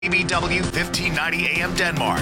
BBW 1590 AM Denmark,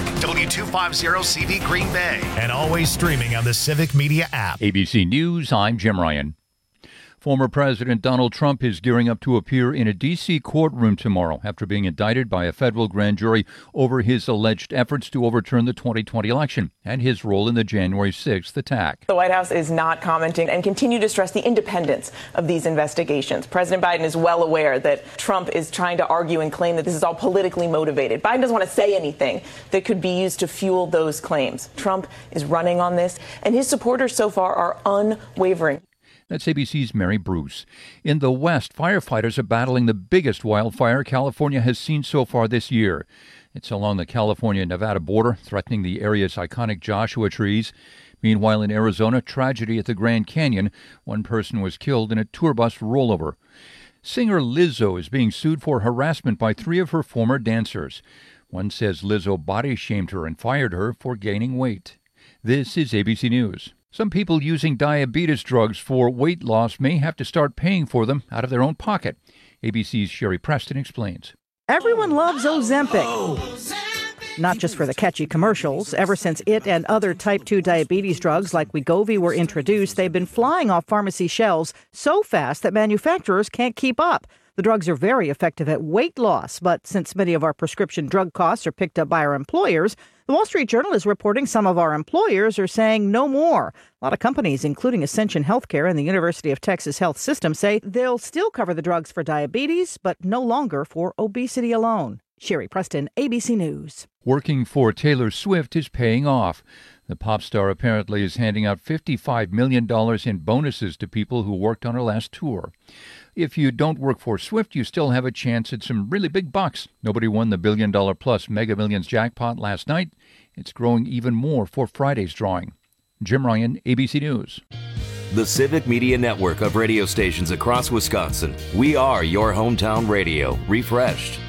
W250CV Green Bay, and always streaming on the Civic Media app. ABC News, I'm Jim Ryan. Former President Donald Trump is gearing up to appear in a D.C. courtroom tomorrow after being indicted by a federal grand jury over his alleged efforts to overturn the 2020 election and his role in the January 6th attack. The White House is not commenting and continue to stress the independence of these investigations. President Biden is well aware that Trump is trying to argue and claim that this is all politically motivated. Biden doesn't want to say anything that could be used to fuel those claims. Trump is running on this, and his supporters so far are unwavering. That's ABC's Mary Bruce. In the West, firefighters are battling the biggest wildfire California has seen so far this year. It's along the California-Nevada border, threatening the area's iconic Joshua trees. Meanwhile, in Arizona, tragedy at the Grand Canyon. One person was killed in a tour bus rollover. Singer Lizzo is being sued for harassment by 3 of her former dancers. One says Lizzo body-shamed her and fired her for gaining weight. This is ABC News. Some people using diabetes drugs for weight loss may have to start paying for them out of their own pocket. ABC's Sherry Preston explains. Everyone loves Ozempic. Not just for the catchy commercials. Ever since it and other type 2 diabetes drugs like Wegovy were introduced, they've been flying off pharmacy shelves so fast that manufacturers can't keep up. The drugs are very effective at weight loss, but since many of our prescription drug costs are picked up by our employers, the Wall Street Journal is reporting some of our employers are saying no more. A lot of companies, including Ascension Healthcare and the University of Texas Health System, say they'll still cover the drugs for diabetes, but no longer for obesity alone. Sherry Preston, ABC News. Working for Taylor Swift is paying off. The pop star apparently is handing out $55 million in bonuses to people who worked on her last tour. If you don't work for Swift, you still have a chance at some really big bucks. Nobody won the $1 billion-plus Mega Millions jackpot last night. It's growing even more for Friday's drawing. Jim Ryan, ABC News. The Civic Media Network of radio stations across Wisconsin. We are your hometown radio, refreshed.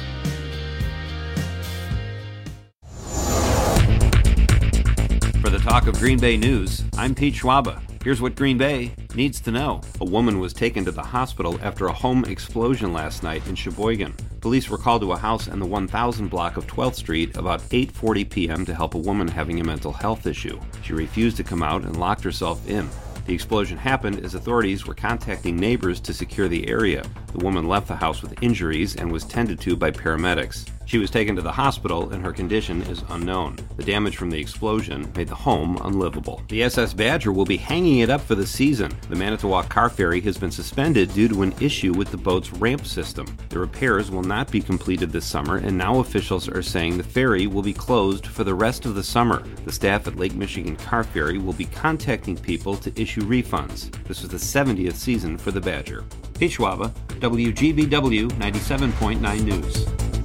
For the Talk of Green Bay News, I'm Pete Schwaba. Here's what Green Bay needs to know. A woman was taken to the hospital after a home explosion last night in Sheboygan. Police were called to a house in the 1000 block of 12th Street about 8:40 p.m. to help a woman having a mental health issue. She refused to come out and locked herself in. The explosion happened as authorities were contacting neighbors to secure the area. The woman left the house with injuries and was tended to by paramedics. She was taken to the hospital and her condition is unknown. The damage from the explosion made the home unlivable. The SS Badger will be hanging it up for the season. The Manitowoc Car Ferry has been suspended due to an issue with the boat's ramp system. The repairs will not be completed this summer, and now officials are saying the ferry will be closed for the rest of the summer. The staff at Lake Michigan Car Ferry will be contacting people to issue refunds. This was the 70th season for the Badger. Pete Schwaba, WGBW 97.9 News.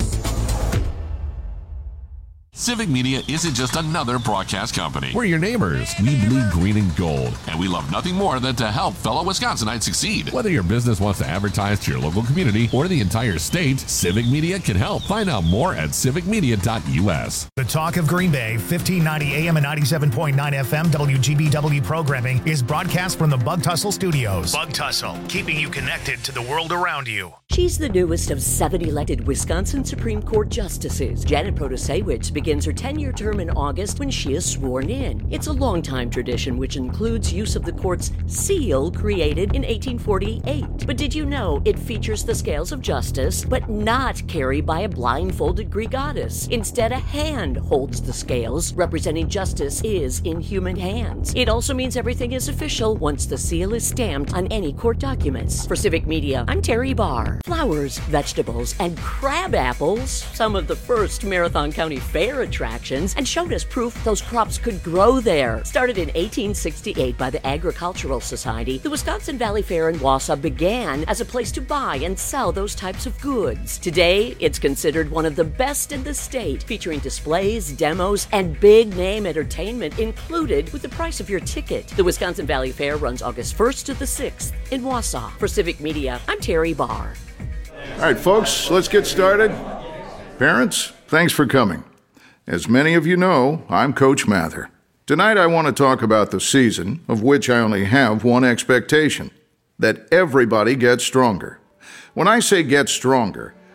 Civic Media isn't just another broadcast company. We're your neighbors. We bleed green and gold, and we love nothing more than to help fellow Wisconsinites succeed. Whether your business wants to advertise to your local community or the entire state, Civic Media can help. Find out more at civicmedia.us. The Talk of Green Bay, 1590 AM and 97.9 FM WGBW programming is broadcast from the Bug Tussle Studios. Bug Tussle, keeping you connected to the world around you. She's the newest of 7 elected Wisconsin Supreme Court justices. Janet Protasiewicz begins her 10-year term in August when she is sworn in. It's a long-time tradition which includes use of the court's seal created in 1848. But did you know it features the scales of justice, but not carried by a blindfolded Greek goddess? Instead, a hand holds the scales, representing justice is in human hands. It also means everything is official once the seal is stamped on any court documents. For Civic Media, I'm Terry Barr. Flowers, vegetables, and crab apples, some of the first Marathon County Fair attractions, and showed us proof those crops could grow there. Started in 1868 by the Agricultural Society, the Wisconsin Valley Fair in Wausau began as a place to buy and sell those types of goods. Today, it's considered one of the best in the state, featuring displays, demos, and big-name entertainment included with the price of your ticket. The Wisconsin Valley Fair runs August 1st to the 6th in Wausau. For Civic Media, I'm Terry Barr. All right, folks, let's get started. Parents, thanks for coming. As many of you know, I'm Coach Mather. Tonight I want to talk about the season, of which I only have one expectation, that everybody gets stronger. When I say get stronger,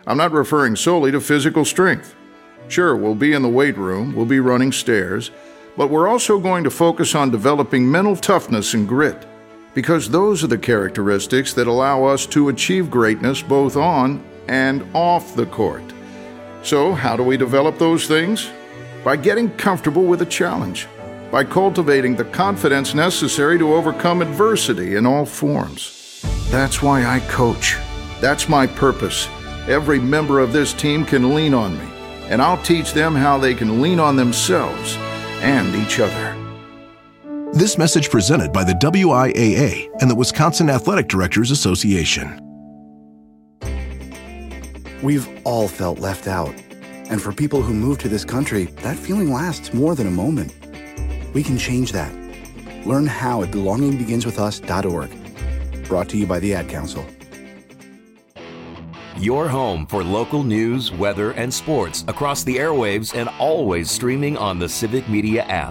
I'm not referring solely to physical strength. Sure, we'll be in the weight room, we'll be running stairs, but we're also going to focus on developing mental toughness and grit, because those are the characteristics that allow us to achieve greatness both on and off the court. So, how do we develop those things? By getting comfortable with a challenge, by cultivating the confidence necessary to overcome adversity in all forms. That's why I coach. That's my purpose. Every member of this team can lean on me, and I'll teach them how they can lean on themselves and each other. This message presented by the WIAA and the Wisconsin Athletic Directors Association. We've all felt left out. And for people who move to this country, that feeling lasts more than a moment. We can change that. Learn how at belongingbeginswithus.org. Brought to you by the Ad Council. Your home for local news, weather, and sports across the airwaves and always streaming on the Civic Media app.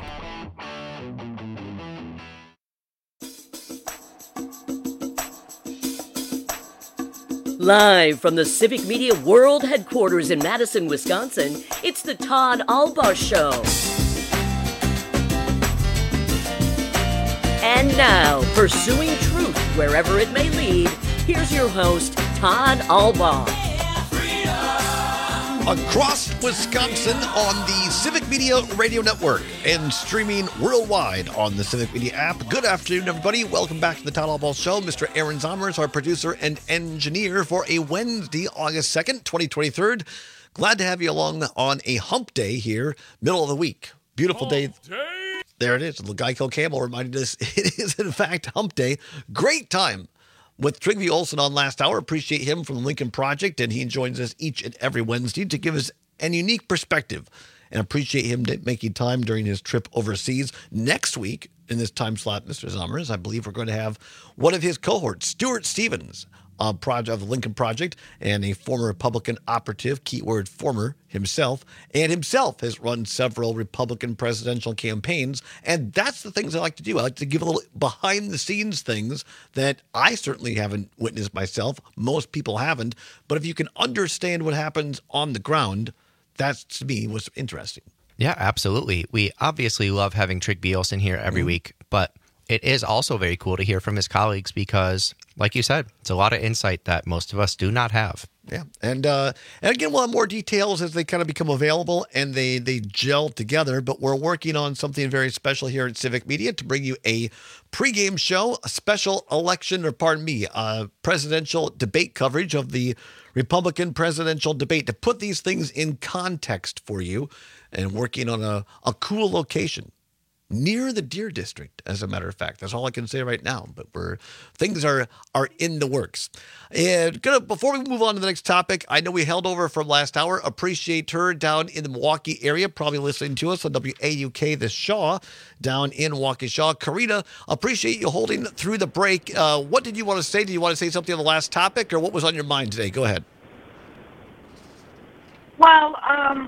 Live from the Civic Media World Headquarters in Madison, Wisconsin, it's the Todd Albaugh Show. And now, pursuing truth wherever it may lead, here's your host, Todd Albaugh. Across Wisconsin on the Civic Media Radio Network and streaming worldwide on the Civic Media app. Good afternoon, everybody. Welcome back to the Todd Albaugh Show. Mr. Aaron Zommers, our producer and engineer for a Wednesday, August 2nd, 2023. Glad to have you along on a hump day here, middle of the week. Beautiful day. There it is. Geico Campbell reminded us it is, in fact, hump day. Great time with Trygve Olsen on last hour. Appreciate him from the Lincoln Project, and he joins us each and every Wednesday to give us an unique perspective. And appreciate him making time during his trip overseas. Next week, in this time slot, Mr. Zommers, I believe we're going to have one of his cohorts, Stuart Stevens, of the Lincoln Project, and a former Republican operative, keyword former himself, and himself has run several Republican presidential campaigns. And that's the things I like to do. I like to give a little behind-the-scenes things that I certainly haven't witnessed myself. Most people haven't. But if you can understand what happens on the ground, that's, to me, what's interesting. Yeah, absolutely. We obviously love having Trygve Olsen here every week, but it is also very cool to hear from his colleagues because, like you said, it's a lot of insight that most of us do not have. Yeah, and again, we'll have more details as they kind of become available and they gel together, but we're working on something very special here at Civic Media to bring you a pregame show, a special presidential debate coverage of the Republican presidential debate to put these things in context for you, and working on a cool location near the Deer District, as a matter of fact. That's all I can say right now, but things are in the works. And before we move on to the next topic, I know we held over from last hour. Appreciate her down in the Milwaukee area, probably listening to us on WAUK, the Shaw, down in Waukesha. Karina, appreciate you holding through the break. What did you want to say? Did you want to say something on the last topic, or what was on your mind today? Go ahead. Well,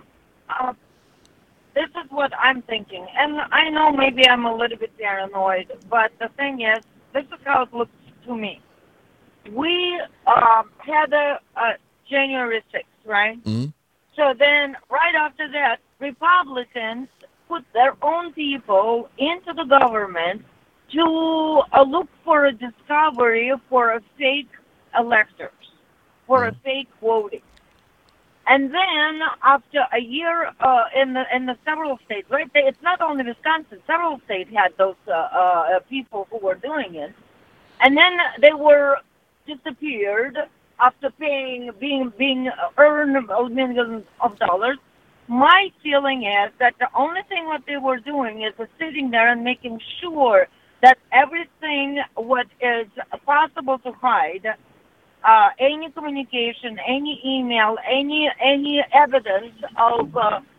this is what I'm thinking. And I know maybe I'm a little bit paranoid, but the thing is, this is how it looks to me. We had a January 6th, right? Mm-hmm. So then right after that, Republicans put their own people into the government to look for a discovery for a fake electors, for a fake voting. And then after a year in the several states, right? It's not only Wisconsin. Several states had those people who were doing it, and then they were disappeared after being earned millions of dollars. My feeling is that the only thing what they were doing is sitting there and making sure that everything what is possible to hide. Any communication, any email, any evidence of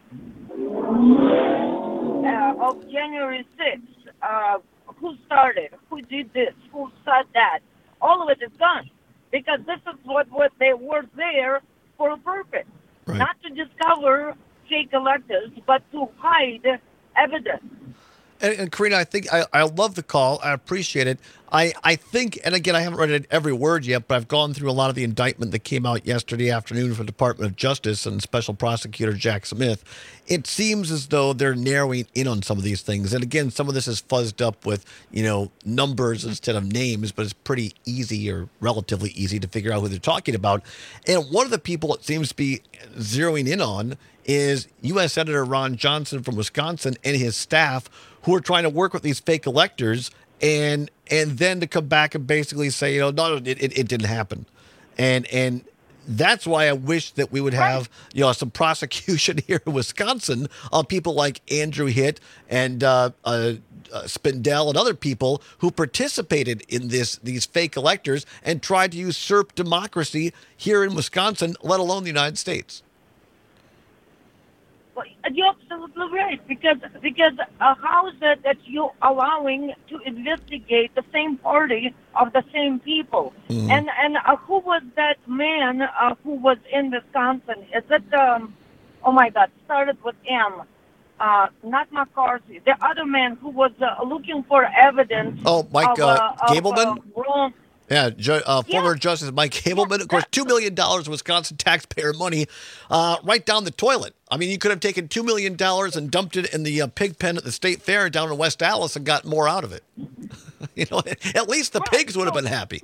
January 6th, who started, who did this, who said that, all of it is gone. Because this is what they were there for a purpose. Right. Not to discover fake electors, but to hide evidence. And Karina, I think I love the call. I appreciate it. I think, and again, I haven't read every word yet, but I've gone through a lot of the indictment that came out yesterday afternoon from the Department of Justice and Special Prosecutor Jack Smith. It seems as though they're narrowing in on some of these things. And again, some of this is fuzzed up with, numbers instead of names, but it's pretty easy or relatively easy to figure out who they're talking about. And one of the people it seems to be zeroing in on is U.S. Senator Ron Johnson from Wisconsin and his staff, who are trying to work with these fake electors and then to come back and basically say, no, it didn't happen. And that's why I wish that we would have, some prosecution here in Wisconsin on people like Andrew Hitt and Spindell and other people who participated in these fake electors and tried to usurp democracy here in Wisconsin, let alone the United States. You're absolutely right, because how is it that you're allowing to investigate the same party of the same people? Mm-hmm. And who was that man who was in Wisconsin? Is it oh my God, started with M. Not McCarthy. The other man who was looking for evidence. Oh, Mike Gableman. Former Justice Mike Gableman. Of course, $2 million of Wisconsin taxpayer money right down the toilet. I mean, you could have taken $2 million and dumped it in the pig pen at the State Fair down in West Allis and got more out of it. At least the pigs would have been happy.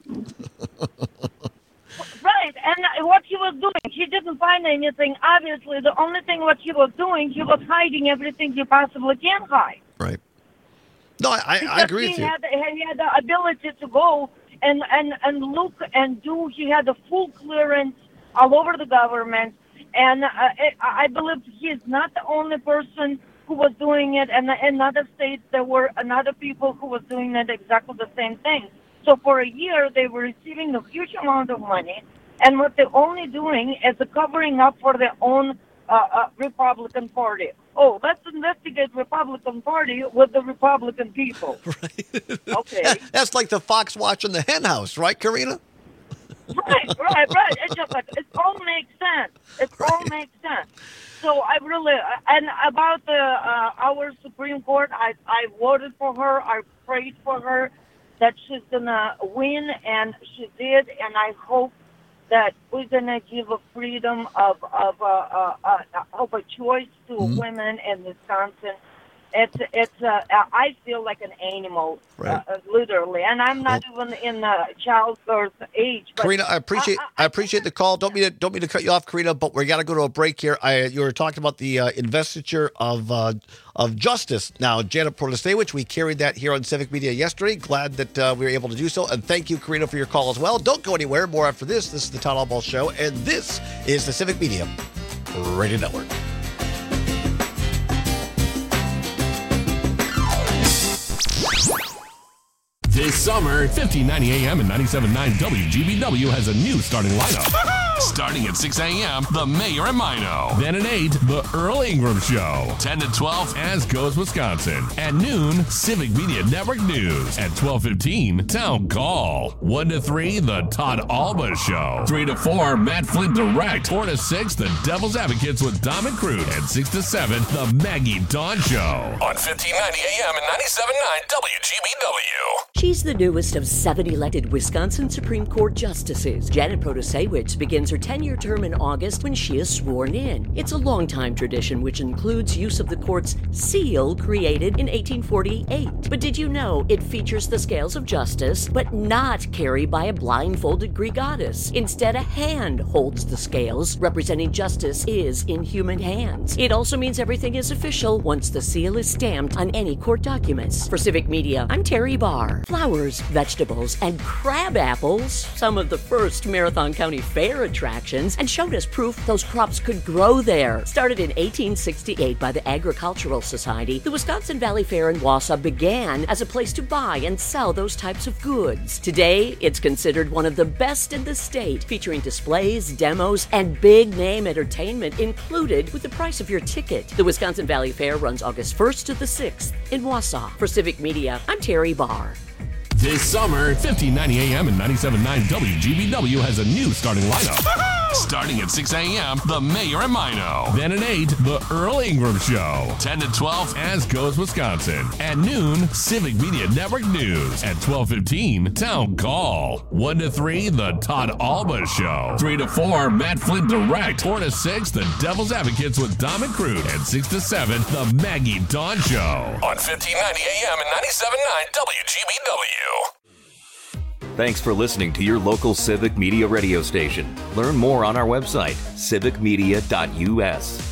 Right, and what he was doing, he didn't find anything. Obviously, the only thing what he was doing, he was hiding everything he possibly can hide. Right. No, I agree with you. He had the ability to go and look and do. He had a full clearance all over the government, and I believe he is not the only person who was doing it. And in other states, there were another people who was doing it exactly the same thing. So for a year, they were receiving a huge amount of money, and what they're only doing is covering up for their own Republican Party. Oh, let's investigate Republican Party with the Republican people. Right. Okay. That's like the fox watching the hen house, right, Karina? Right. It's just like, it all makes sense. All makes sense. So I really, and about our Supreme Court, I voted for her. I prayed for her that she's going to win, and she did, and I hope that we're going to give a freedom of a choice to women in Wisconsin. It's I feel like an animal, right. Literally, and I'm not even in childbirth age. But Karina, I appreciate the call. Don't mean to cut you off, Karina, but we got to go to a break here. You were talking about the investiture of justice. Now, Janet Protasiewicz, we carried that here on Civic Media yesterday. Glad that we were able to do so, and thank you, Karina, for your call as well. Don't go anywhere. More after this. This is the Todd Albaugh Show, and this is the Civic Media Radio Network. This summer, 1590 AM and 97.9 WGBW has a new starting lineup. Starting at 6 a.m., The Mayor and Mino. Then at 8, The Earl Ingram Show. 10 to 12, As Goes Wisconsin. At noon, Civic Media Network News. At 12:15, Town Call. 1 to 3, The Todd Albaugh Show. 3 to 4, Matt Flint Direct. 4 to 6, The Devil's Advocates with Dom and Cruz. And 6 to 7, The Maggie Dawn Show. On 1590 AM and 97.9 WGBW. She's the newest of 7 elected Wisconsin Supreme Court justices. Janet Protasiewicz begins her 10-year term in August when she is sworn in. It's a long-time tradition which includes use of the court's seal created in 1848. But did you know it features the scales of justice, but not carried by a blindfolded Greek goddess? Instead, a hand holds the scales, representing justice is in human hands. It also means everything is official once the seal is stamped on any court documents. For Civic Media, I'm Terry Barr. Flowers, vegetables, and crab apples, some of the first Marathon County Fair attractions, and showed us proof those crops could grow there. Started in 1868 by the Agricultural Society, the Wisconsin Valley Fair in Wausau began as a place to buy and sell those types of goods. Today, it's considered one of the best in the state, featuring displays, demos, and big-name entertainment included with the price of your ticket. The Wisconsin Valley Fair runs August 1st to the 6th in Wausau. For Civic Media, I'm Terry Barr. This summer, 1590 AM and 97.9 WGBW has a new starting lineup. Starting at 6 a.m., The Mayor and Mino. Then at 8, The Earl Ingram Show. 10 to 12, As Goes Wisconsin. At noon, Civic Media Network News. At 12:15, Town Call. 1 to 3, The Todd Alba Show. 3 to 4, Matt Flint Direct. 4 to 6, The Devil's Advocates with Dom and Crude. And 6 to 7, The Maggie Dawn Show. On 1590 AM and 97.9 WGBW. Thanks for listening to your local Civic Media radio station. Learn more on our website, civicmedia.us.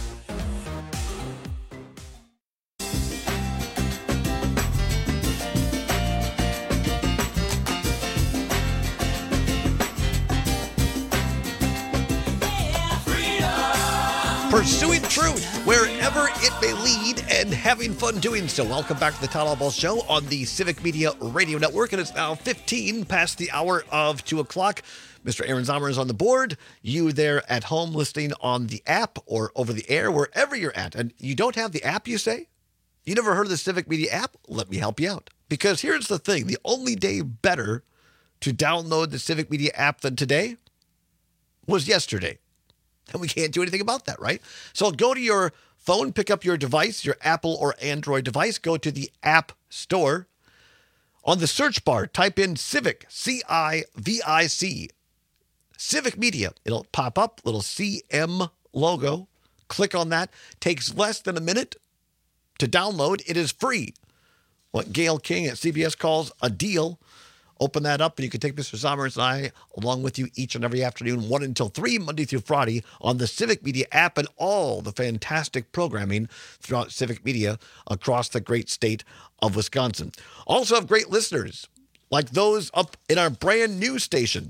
Pursuing truth wherever it may lead and having fun doing so. Welcome back to the Todd Ball Show on the Civic Media Radio Network. And it's now 15 past the hour of 2 o'clock. Mr. Aaron Zomer is on the board. You there at home listening on the app or over the air, wherever you're at. And you don't have the app, you say? You never heard of the Civic Media app? Let me help you out. Because here's the thing. The only day better to download the Civic Media app than today was yesterday. And we can't do anything about that, right? So go to your phone, pick up your device, your Apple or Android device, go to the App Store. On the search bar, type in Civic, C-I-V-I-C, Civic Media. It'll pop up, little CM logo. Click on that. Takes less than a minute to download. It is free. What Gail King at CBS calls a deal. Open that up, and you can take Mr. Zommers and I along with you each and every afternoon, 1 until 3, Monday through Friday, on the Civic Media app and all the fantastic programming throughout Civic Media across the great state of Wisconsin. Also have great listeners like those up in our brand new station,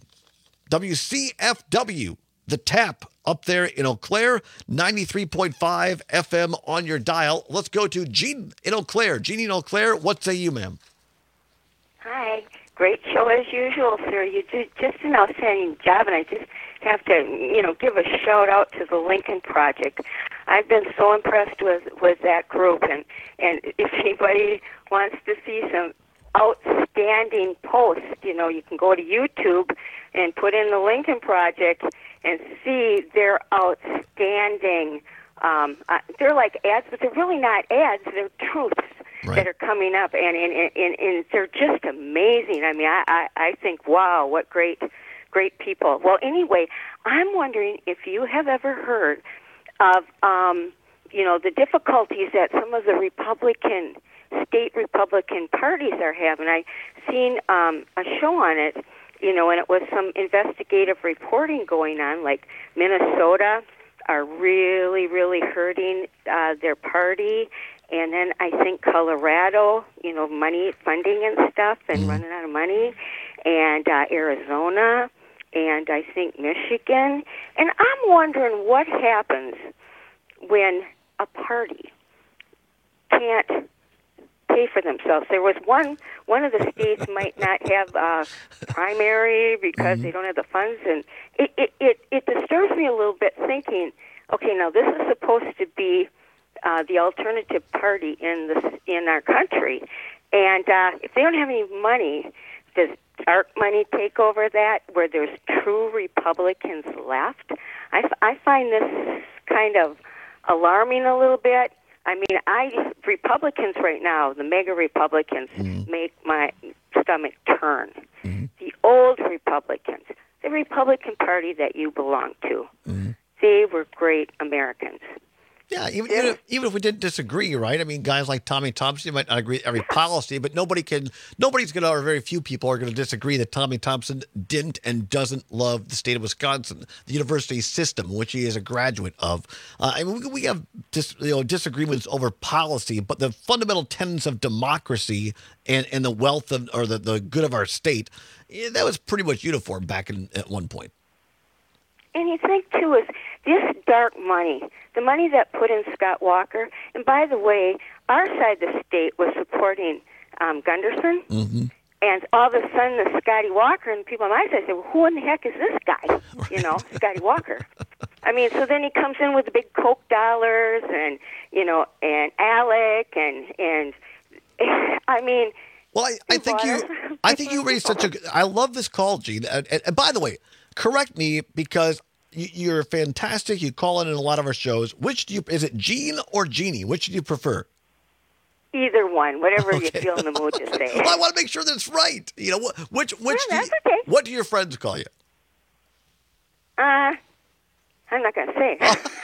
WCFW, The Tap, up there in Eau Claire, 93.5 FM on your dial. Let's go to Jean in Eau Claire. Jeannie in Eau Claire, what say you, ma'am? Hi. Great show as usual, sir. You do just an outstanding job, and I just have to, give a shout out to the Lincoln Project. I've been so impressed with that group, and if anybody wants to see some outstanding posts, you can go to YouTube and put in the Lincoln Project and see their outstanding. They're like ads, but they're really not ads. They're truths. Right. That are coming up, and they're just amazing. I mean, I think, wow, what great people. Well, anyway, I'm wondering if you have ever heard of, the difficulties that some of the state Republican parties are having. I seen a show on it, and it was some investigative reporting going on, like Minnesota are really, really hurting their party. And then I think Colorado, money, funding and stuff, and running out of money, and Arizona, and I think Michigan. And I'm wondering what happens when a party can't pay for themselves. There was one of the states might not have a primary because they don't have the funds, and it disturbs me a little bit thinking, okay, now this is supposed to be the alternative party in our country, and if they don't have any money, does dark money take over that? Where there's true Republicans left? I find this kind of alarming a little bit. I mean, Republicans right now, the mega Republicans, make my stomach turn. The old Republicans, the Republican Party that you belong to, they were great Americans. Yeah, even if we didn't disagree, right? I mean, guys like Tommy Thompson, you might not agree with every policy, but nobody's going to, or very few people are going to disagree that Tommy Thompson didn't and doesn't love the state of Wisconsin, the university system, which he is a graduate of. I mean, we have disagreements over policy, but the fundamental tenets of democracy and the wealth of, or the good of our state, that was pretty much uniform back at one point. And you think, too, is this dark money, the money that put in Scott Walker, and by the way, our side of the state was supporting Gunderson, and all of a sudden the Scotty Walker, and people on my side said, well, who in the heck is this guy, Scotty Walker? I mean, so then he comes in with the big Coke dollars and, and Alec, and I mean... Well, I think you raised such a... I love this call, Gene. And by the way, correct me, because you're fantastic. You call in a lot of our shows. Is it Gene or Jeannie? Which do you prefer? Either one, whatever you feel in the mood to say. Well, I want to make sure that it's right. What do your friends call you? I'm not going to say.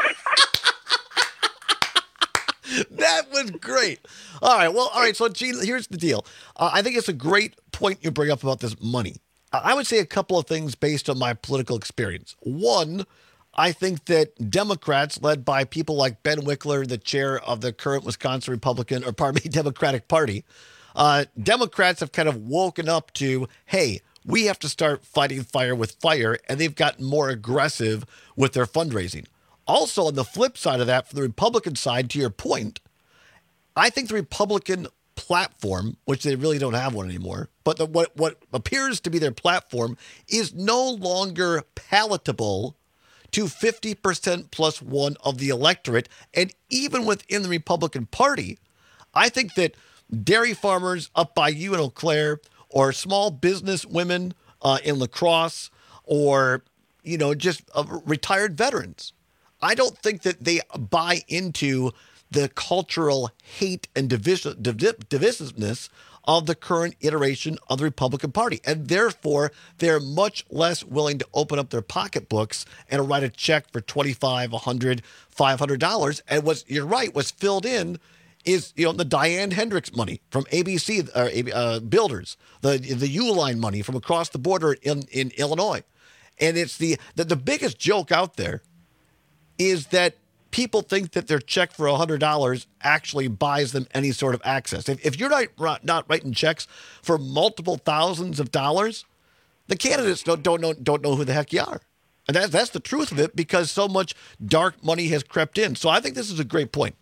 That was great. All right. So, Gene, here's the deal. I think it's a great point you bring up about this money. I would say a couple of things based on my political experience. One, I think that Democrats, led by people like Ben Wickler, the chair of the current Wisconsin Democratic Party, Democrats have kind of woken up to, hey, we have to start fighting fire with fire, and they've gotten more aggressive with their fundraising. Also, on the flip side of that, for the Republican side, to your point, I think the Republican platform, which they really don't have one anymore, but what appears to be their platform is no longer palatable to 50% plus one of the electorate. And even within the Republican Party, I think that dairy farmers up by you in Eau Claire, or small business women in La Crosse, or, just retired veterans, I don't think that they buy into the cultural hate and divisiveness of the current iteration of the Republican Party. And therefore, they're much less willing to open up their pocketbooks and write a check for $25, $100, $500. And you're right, what's filled in is, the Diane Hendricks money from ABC Builders, the Uline money from across the border in Illinois. And it's the biggest joke out there is that people think that their check for $100 actually buys them any sort of access. If you're not writing checks for multiple thousands of dollars, the candidates don't know who the heck you are. And that's the truth of it, because so much dark money has crept in. So I think this is a great point.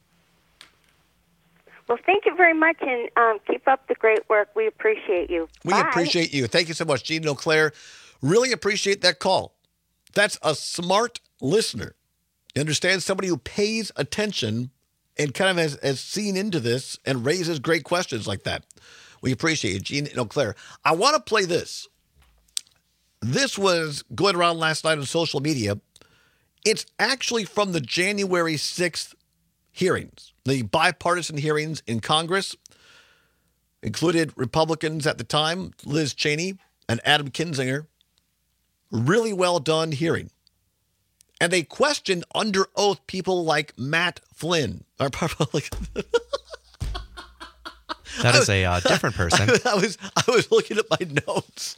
Well, thank you very much, and keep up the great work. We appreciate you. We appreciate you. Thank you so much, Gene and Eau Claire. Really appreciate that call. That's a smart listener. You understand, somebody who pays attention and kind of has seen into this and raises great questions like that. We appreciate you, Gene and Eau Claire. I want to play this. This was going around last night on social media. It's actually from the January 6th hearings, the bipartisan hearings in Congress. Included Republicans at the time, Liz Cheney and Adam Kinzinger. Really well done hearing. And they questioned under oath people like Matt Flynn. That is a different person. I was looking at my notes.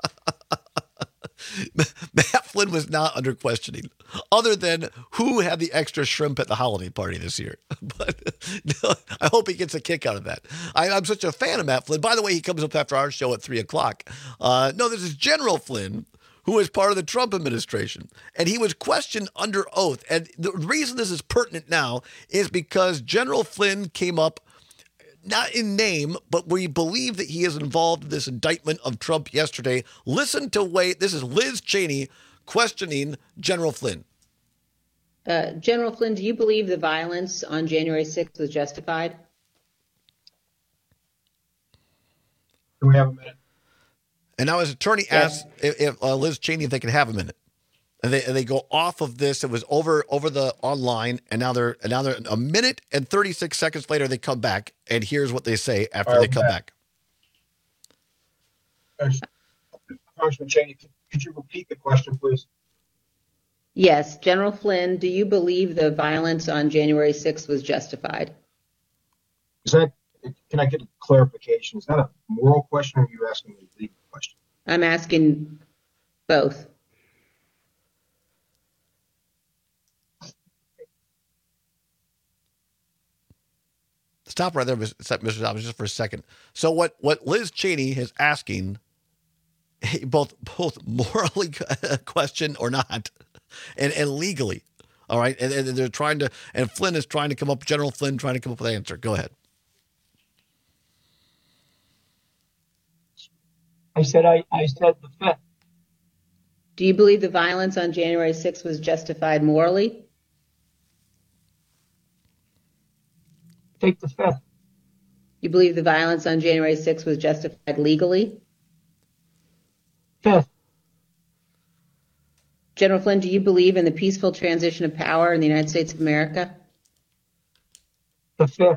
Matt Flynn was not under questioning, other than who had the extra shrimp at the holiday party this year. But no, I hope he gets a kick out of that. I'm such a fan of Matt Flynn. By the way, he comes up after our show at 3 o'clock. No, this is General Flynn, who was part of the Trump administration. And he was questioned under oath. And the reason this is pertinent now is because General Flynn came up, not in name, but we believe that he is involved in this indictment of Trump yesterday. Listen to this is Liz Cheney questioning General Flynn. General Flynn, do you believe the violence on January 6th was justified? Do we have a minute? And now his attorney asked if Liz Cheney, if they could have a minute. And they go off of this. It was over the online, and now they're a minute and 36 seconds later. They come back, and here's what they say after they come back. Congressman Cheney, could you repeat the question, please? Yes, General Flynn, do you believe the violence on January 6th was justified? Can I get a clarification? Is that a moral question, or are you asking me a legal question? I'm asking both. Stop right there, Mr. Thomas, just for a second. So what Liz Cheney is asking, both morally question or not, and legally, all right, and they're trying to, and Flynn is trying to come up, General Flynn trying to come up with an answer. Go ahead. I said the fifth. Do you believe the violence on January 6th was justified morally? Take the fifth. You believe the violence on January 6th was justified legally? Fifth. General Flynn, do you believe in the peaceful transition of power in the United States of America? The fifth.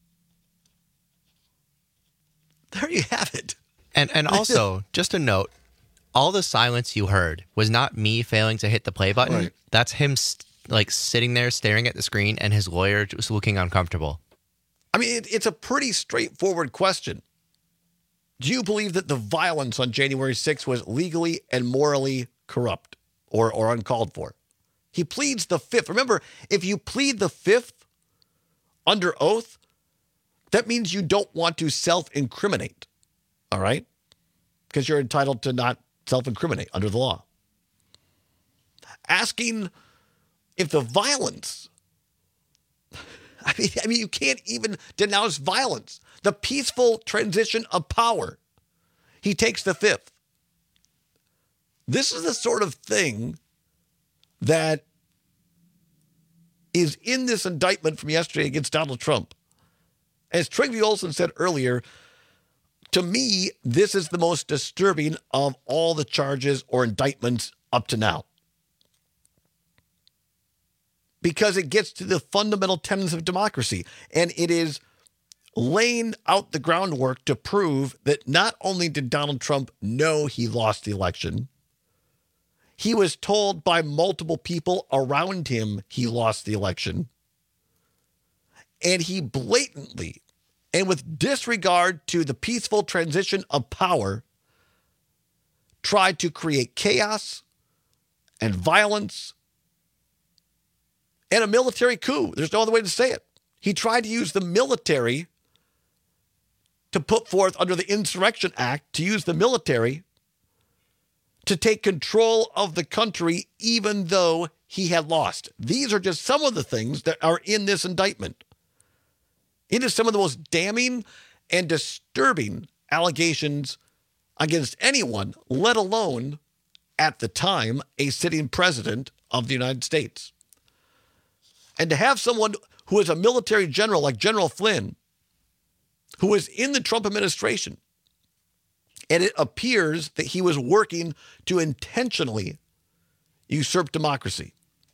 There you have it. And also, just a note, all the silence you heard was not me failing to hit the play button. Right. That's him sitting there staring at the screen and his lawyer just looking uncomfortable. I mean, it's a pretty straightforward question. Do you believe that the violence on January 6th was legally and morally corrupt or uncalled for? He pleads the fifth. Remember, if you plead the fifth under oath, that means you don't want to self-incriminate, all right? Because you're entitled to not self-incriminate under the law. Asking if the violence, I mean, you can't even denounce violence. The peaceful transition of power. He takes the fifth. This is the sort of thing that is in this indictment from yesterday against Donald Trump. As Trygve Olsen said earlier, to me, this is the most disturbing of all the charges or indictments up to now. Because it gets to the fundamental tenets of democracy. And it is laying out the groundwork to prove that not only did Donald Trump know he lost the election, he was told by multiple people around him he lost the election. And he blatantly, and with disregard to the peaceful transition of power, tried to create chaos and violence and a military coup. There's no other way to say it. He tried to use the military to put forth under the Insurrection Act, to use the military to take control of the country even though he had lost. These are just some of the things that are in this indictment. It is some of the most damning and disturbing allegations against anyone, let alone, at the time, a sitting president of the United States. And to have someone who is a military general like General Flynn, who was in the Trump administration, and it appears that he was working to intentionally usurp democracy.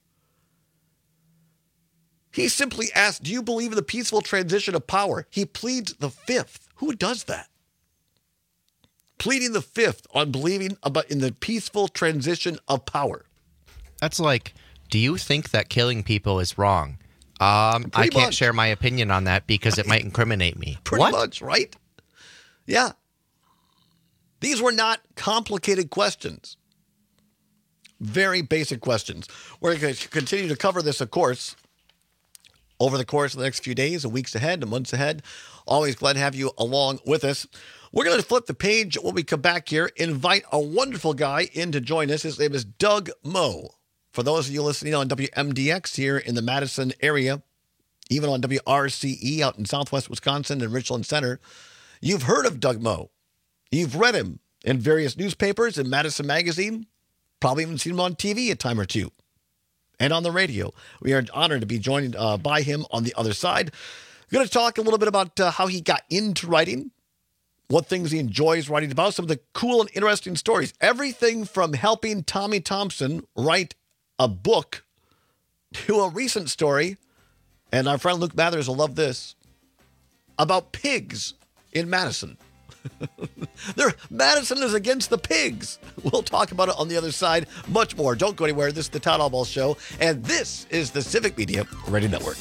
He simply asked, do you believe in the peaceful transition of power? He pleads the fifth. Who does that? Pleading the fifth on believing in the peaceful transition of power. That's like, do you think that killing people is wrong? I can't share my opinion on that because it might incriminate me. Pretty much, right? Yeah. These were not complicated questions. Very basic questions. We're going to continue to cover this, of course, over the course of the next few days and weeks ahead and months ahead. Always glad to have you along with us. We're going to flip the page when we come back here, invite a wonderful guy in to join us. His name is Doug Moe. For those of you listening on WMDX here in the Madison area, even on WRCE out in southwest Wisconsin and Richland Center, you've heard of Doug Moe. You've read him in various newspapers and Madison Magazine, probably even seen him on TV a time or two, and on the radio. We are honored to be joined by him on the other side. We're going to talk a little bit about how he got into writing, what things he enjoys writing about, some of the cool and interesting stories. Everything from helping Tommy Thompson write a book to a recent story, and our friend Luke Mathers will love this, about pigs in Madison. Madison is against the pigs. We'll talk about it on the other side. Much more. Don't go anywhere. This is the Todd Albaugh Show, and this is the Civic Media Radio Network.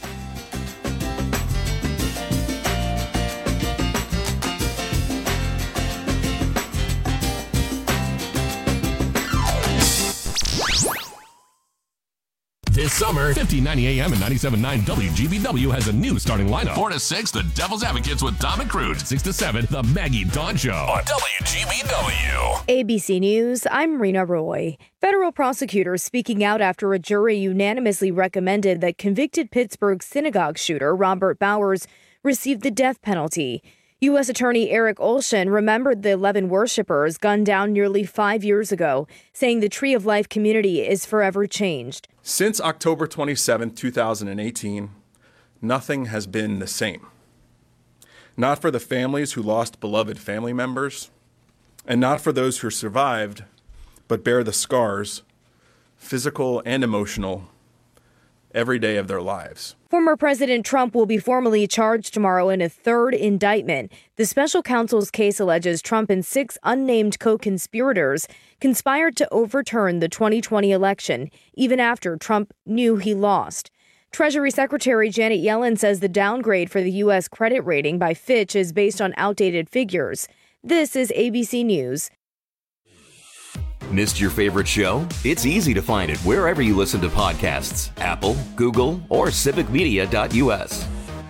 This summer, 1590 AM and 97.9 WGBW has a new starting lineup. 4 to 6, The Devil's Advocates with Dom and Crute. 6 to 7, The Maggie Dawn Show. On WGBW. ABC News, I'm Rena Roy. Federal prosecutors speaking out after a jury unanimously recommended that convicted Pittsburgh synagogue shooter Robert Bowers receive the death penalty. U.S. Attorney Eric Olshan remembered the 11 worshipers gunned down nearly 5 years ago, saying the Tree of Life community is forever changed. Since October 27, 2018, nothing has been the same. Not for the families who lost beloved family members, and not for those who survived but bear the scars physical and emotional, every day of their lives. Former President Trump will be formally charged tomorrow in a third indictment. The special counsel's case alleges Trump and 6 unnamed co-conspirators conspired to overturn the 2020 election, even after Trump knew he lost. Treasury Secretary Janet Yellen says the downgrade for the U.S. credit rating by Fitch is based on outdated figures. This is ABC News. Missed your favorite show? It's easy to find it wherever you listen to podcasts. Apple, Google, or civicmedia.us.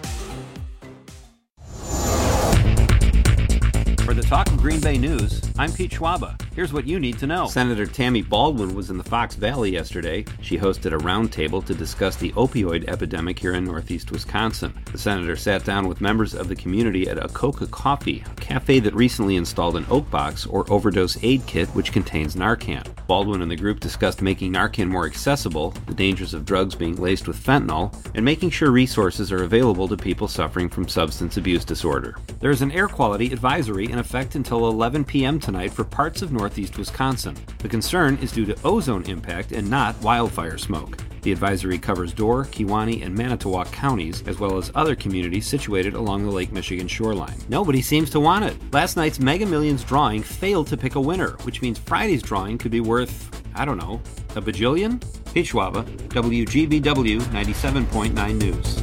For the Talk of Green Bay News, I'm Pete Schwaba. Here's what you need to know. Senator Tammy Baldwin was in the Fox Valley yesterday. She hosted a roundtable to discuss the opioid epidemic here in northeast Wisconsin. The senator sat down with members of the community at Akoka Coffee, a cafe that recently installed an Oak Box or overdose aid kit which contains Narcan. Baldwin and the group discussed making Narcan more accessible, the dangers of drugs being laced with fentanyl, and making sure resources are available to people suffering from substance abuse disorder. There is an air quality advisory in effect until 11 p.m. tonight for parts of northeast Wisconsin. The concern is due to ozone impact and not wildfire smoke. The advisory covers Door, Kewaunee, and Manitowoc counties, as well as other communities situated along the Lake Michigan shoreline. Nobody seems to want it. Last night's Mega Millions drawing failed to pick a winner, which means Friday's drawing could be worth, I don't know, a bajillion? Pete Schwaba, WGBW 97.9 News.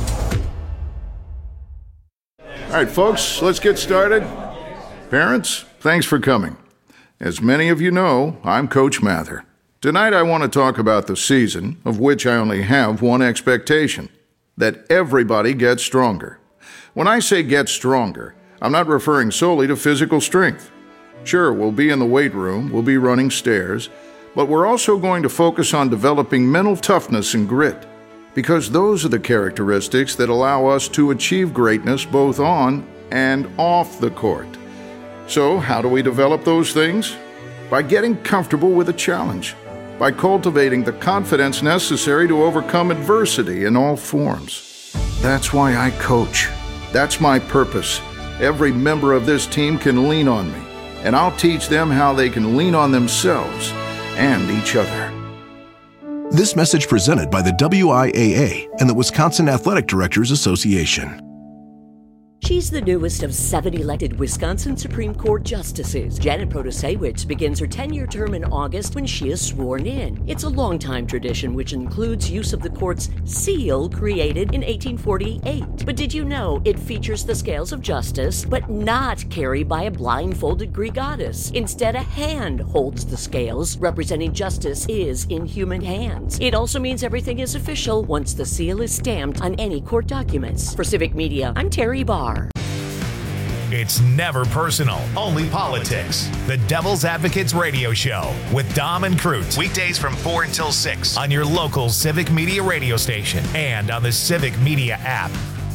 All right, folks, let's get started. Parents, thanks for coming. As many of you know, I'm Coach Mather. Tonight I want to talk about the season, of which I only have one expectation: that everybody gets stronger. When I say get stronger, I'm not referring solely to physical strength. Sure, we'll be in the weight room, we'll be running stairs, but we're also going to focus on developing mental toughness and grit, because those are the characteristics that allow us to achieve greatness both on and off the court. So, how do we develop those things? By getting comfortable with a challenge, by cultivating the confidence necessary to overcome adversity in all forms. That's why I coach. That's my purpose. Every member of this team can lean on me, and I'll teach them how they can lean on themselves and each other. This message presented by the WIAA and the Wisconsin Athletic Directors Association. She's the newest of 7 elected Wisconsin Supreme Court justices. Janet Protasewicz begins her 10-year term in August when she is sworn in. It's a long-time tradition which includes use of the court's seal created in 1848. But did you know it features the scales of justice, but not carried by a blindfolded Greek goddess? Instead, a hand holds the scales, representing justice is in human hands. It also means everything is official once the seal is stamped on any court documents. For Civic Media, I'm Terry Barr. It's never personal, only politics. The Devil's Advocates Radio Show with Dom and Crute. Weekdays from 4 until 6 on your local Civic Media radio station and on the Civic Media app.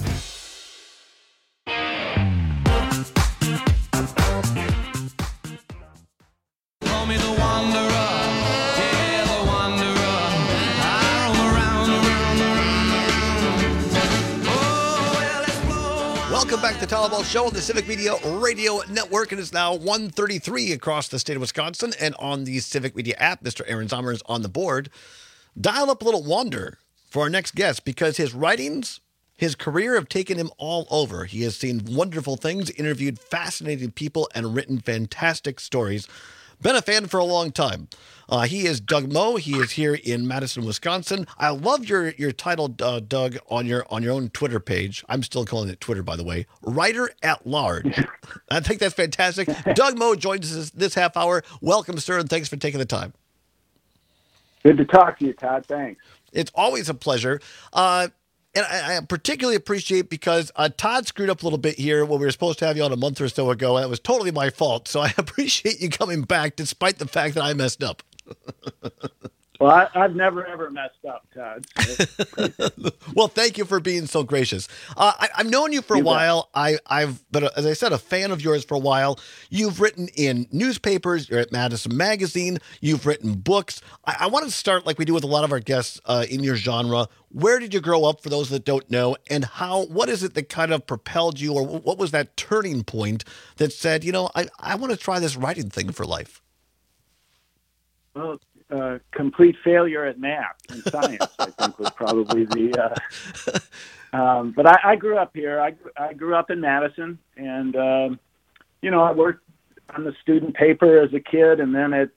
Call me the Wanderer, yeah, the Wanderer. I roam around. Welcome back to the Tyler Ball Show on the Civic Media Radio Network. It is now 1:33 across the state of Wisconsin, and on the Civic Media app, Mr. Aaron Sommer is on the board. Dial up a little wonder for our next guest, because his writings, his career have taken him all over. He has seen wonderful things, interviewed fascinating people, and written fantastic stories. Been a fan for a long time. He is Doug Moe. He is here in Madison, Wisconsin. I love your title, Doug, on your own Twitter page. I'm still calling it Twitter, by the way. Writer at Large. I think that's fantastic. Doug Moe joins us this half hour. Welcome, sir, and thanks for taking the time. Good to talk to you, Todd. Thanks. It's always a pleasure. And I particularly appreciate, because Todd screwed up a little bit here when we were supposed to have you on a month or so ago, and it was totally my fault. So I appreciate you coming back despite the fact that I messed up. Well, I've never, ever messed up, Todd. Well, thank you for being so gracious. I've known you for a while. I've been, as I said, a fan of yours for a while. You've written in newspapers. You're at Madison Magazine. You've written books. I want to start, like we do with a lot of our guests in your genre. Where did you grow up, for those that don't know, and what is it that kind of propelled you, or what was that turning point that said, I want to try this writing thing for life? Well, complete failure at math and science, I think, was probably the. But I grew up here. I grew up in Madison, and I worked on the student paper as a kid, and then at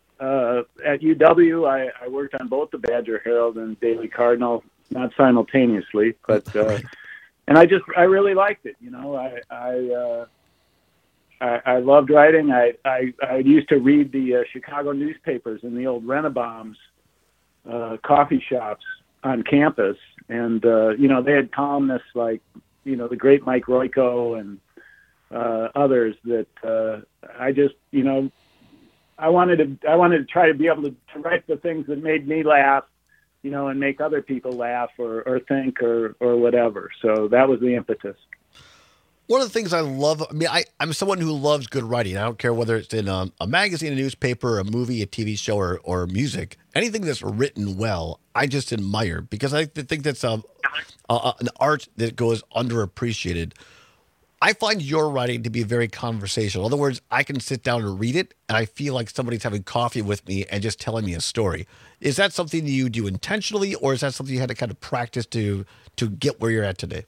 UW, I worked on both the Badger Herald and Daily Cardinal, not simultaneously, but and I really liked it. I loved writing. I used to read the Chicago newspapers in the old Renabaum's coffee shops on campus, and they had columnists like the great Mike Royko and others that I just I wanted to try to be able to write the things that made me laugh, and make other people laugh or think or whatever. So that was the impetus. One of the things I love, I'm someone who loves good writing. I don't care whether it's in a magazine, a newspaper, a movie, a TV show, or music. Anything that's written well, I just admire, because I think that's an art that goes underappreciated. I find your writing to be very conversational. In other words, I can sit down and read it, and I feel like somebody's having coffee with me and just telling me a story. Is that something you do intentionally, or is that something you had to kind of practice to get where you're at today?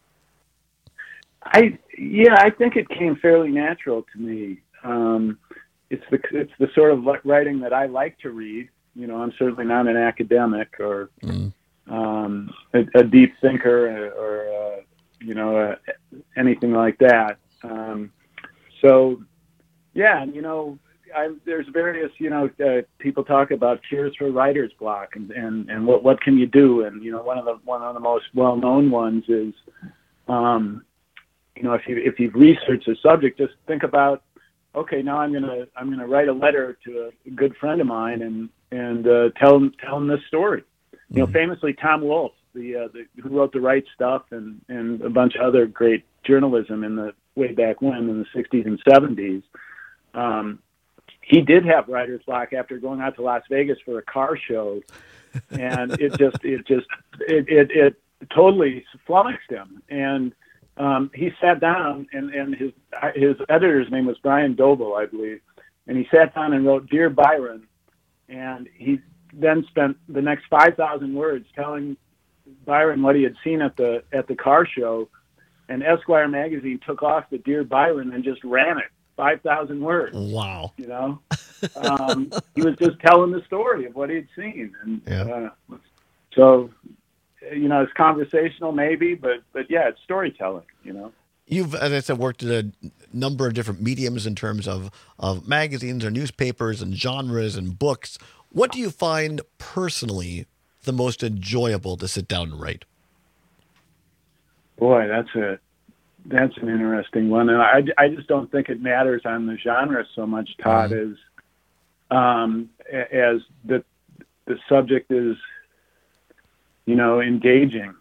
I think it came fairly natural to me. It's the sort of writing that I like to read. I'm certainly not an academic or a deep thinker or anything like that. There's various people talk about cures for writer's block and what can you do, and one of the most well known ones is if you've researched a subject, just think about, okay, now I'm gonna write a letter to a good friend of mine and tell him this story. Famously Tom Wolfe, who wrote The Right Stuff and a bunch of other great journalism in the way back when, in the 60s and 70s. He did have writer's block after going out to Las Vegas for a car show, and it totally flummoxed him. And he sat down, and his editor's name was Brian Doble, I believe, and he sat down and wrote Dear Byron, and he then spent the next 5,000 words telling Byron what he had seen at the car show, and Esquire magazine took off the Dear Byron and just ran it 5,000 words. Wow. He was just telling the story of what he'd seen, and so it's conversational maybe, but yeah, it's storytelling. You've, as I said, worked at a number of different mediums in terms of magazines or newspapers and genres and books. What do you find personally the most enjoyable to sit down and write? Boy, that's an interesting one, and I just don't think it matters on the genre so much, Todd, as the subject is engaging.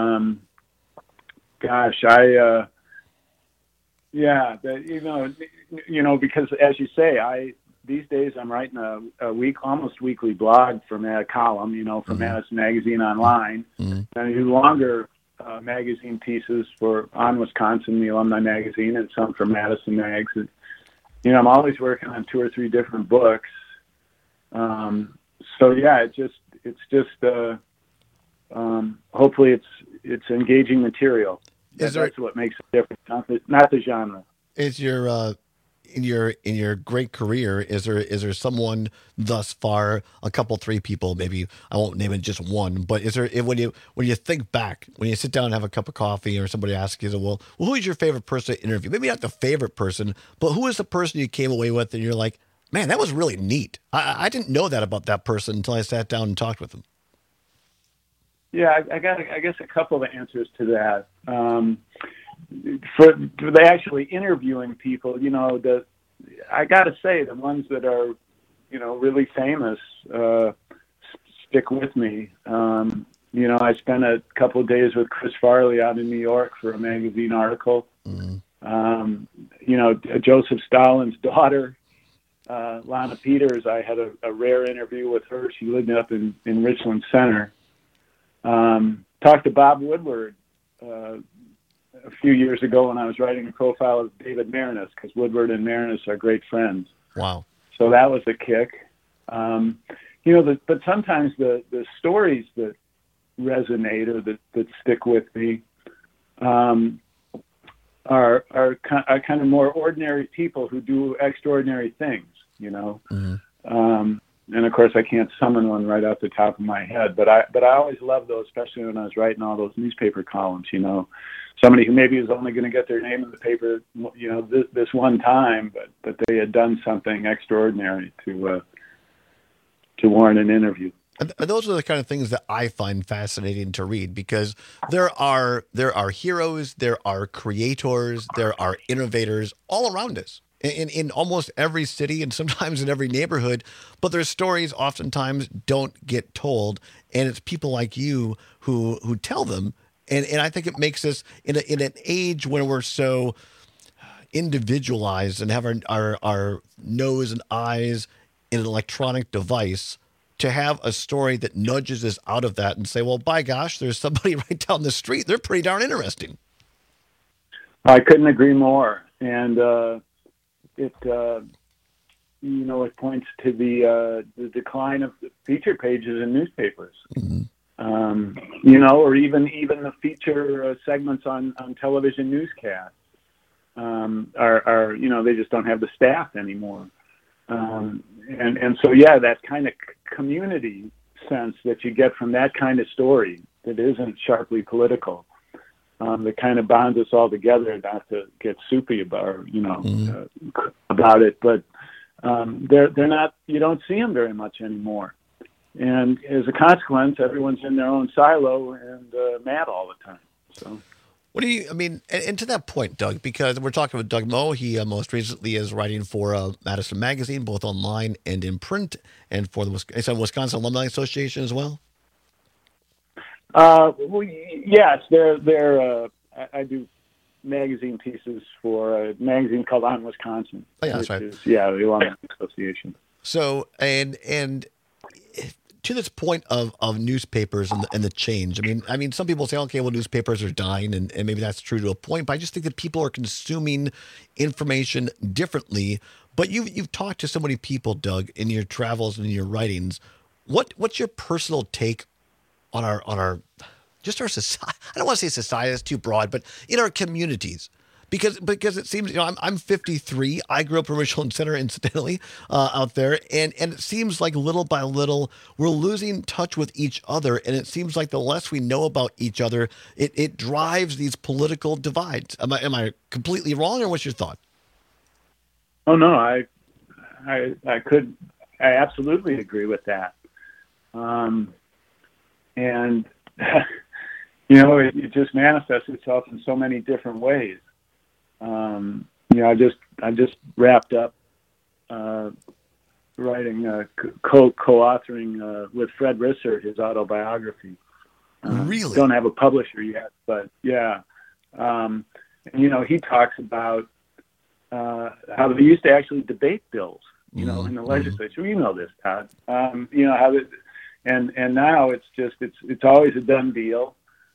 Because as you say, these days I'm writing a almost weekly blog for a column, for Madison Magazine Online, and I do longer magazine pieces on Wisconsin, the Alumni Magazine, and some for Madison Mags. And, I'm always working on 2 or 3 different books. Hopefully it's engaging material. That's what makes it different, not the genre. Is your in your great career, is there someone thus far, a couple, 3 people, maybe I won't name it, just one, but is there, when you think back, when you sit down and have a cup of coffee, or somebody asks you, well, who is your favorite person to interview? Maybe not the favorite person, but who is the person you came away with and you're like, man, that was really neat. I didn't know that about that person until I sat down and talked with them. Yeah, I guess a couple of answers to that. For the actually interviewing people, I got to say the ones that are, really famous stick with me. I spent a couple of days with Chris Farley out in New York for a magazine article. Joseph Stalin's daughter, Lana Peters, I had a rare interview with her. She lived up in Richland Center. Talked to Bob Woodward a few years ago when I was writing a profile of David Marinus, because Woodward and Marinus are great friends. Wow. So that was a kick. But sometimes the stories that resonate or that stick with me are kind of more ordinary people who do extraordinary things, and of course I can't summon one right off the top of my head, but I always loved those, especially when I was writing all those newspaper columns, somebody who maybe was only going to get their name in the paper, this one time, but they had done something extraordinary to warrant an interview. And those are the kind of things that I find fascinating to read, because there are heroes, there are creators, there are innovators all around us in almost every city and sometimes in every neighborhood. But their stories oftentimes don't get told, and it's people like you who tell them. And I think it makes us in an age where we're so individualized and have our nose and eyes in an electronic device, to have a story that nudges us out of that and say, well, by gosh, there's somebody right down the street. They're pretty darn interesting. I couldn't agree more. And it points to the decline of the feature pages in newspapers. Or even the feature segments on television newscasts are they just don't have the staff anymore. And so, that kind of community sense that you get from that kind of story that isn't sharply political, that kind of bonds us all together, not to get soupy about, about it, but they're not, you don't see them very much anymore. And as a consequence, everyone's in their own silo and mad all the time. So. What do you, and to that point, Doug, because we're talking with Doug Moe, he most recently is writing for Madison Magazine, both online and in print, and for the Wisconsin Alumni Association as well? Yes, I do magazine pieces for a magazine called On Wisconsin. Oh, yeah, that's right. The Alumni Association. So, and to this point of newspapers and the change, I mean, some people say, okay, well, newspapers are dying, and maybe that's true to a point, but I just think that people are consuming information differently. But you've talked to so many people, Doug, in your travels and in your writings. What's your personal take on our society? I don't want to say society, that's too broad, but in our communities. Because it seems, I'm 53. I grew up in Richland Center, incidentally, out there. And it seems like little by little, we're losing touch with each other. And it seems like the less we know about each other, it drives these political divides. Am I completely wrong, or what's your thought? Oh, no, I absolutely agree with that. And, it just manifests itself in so many different ways. I just wrapped up writing, co-authoring with Fred Risser his autobiography. Really? Don't have a publisher yet, but yeah. He talks about how they used to actually debate bills, in the legislature. You know this, Todd. How and now it's always a done deal.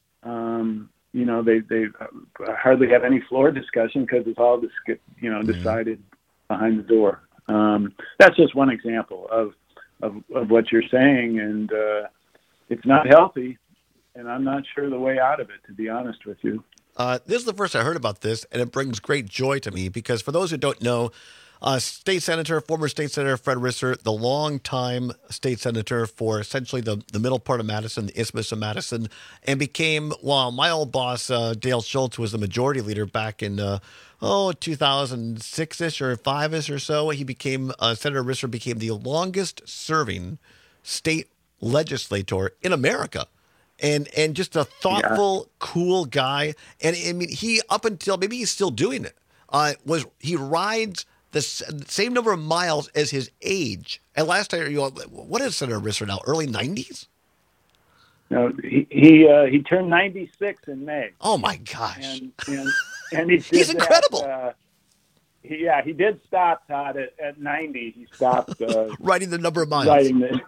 They hardly have any floor discussion because it's all decided behind the door. That's just one example of what you're saying, and it's not healthy, and I'm not sure the way out of it, to be honest with you. This is the first I heard about this, and it brings great joy to me because for those who don't know, former state senator Fred Risser, the longtime state senator for essentially the middle part of Madison, the Isthmus of Madison, and became, my old boss, Dale Schultz, was the majority leader back in 2006-ish or 5-ish or so. Senator Risser became the longest serving state legislator in America. And just a thoughtful, cool guy. And he, up until, maybe he's still doing it, he rides the same number of miles as his age. And last year, what is Senator Risser now? Early 90s? No, he turned 96 in May. Oh my gosh! And he's incredible. He did stop, Todd, at 90. He stopped writing the number of miles.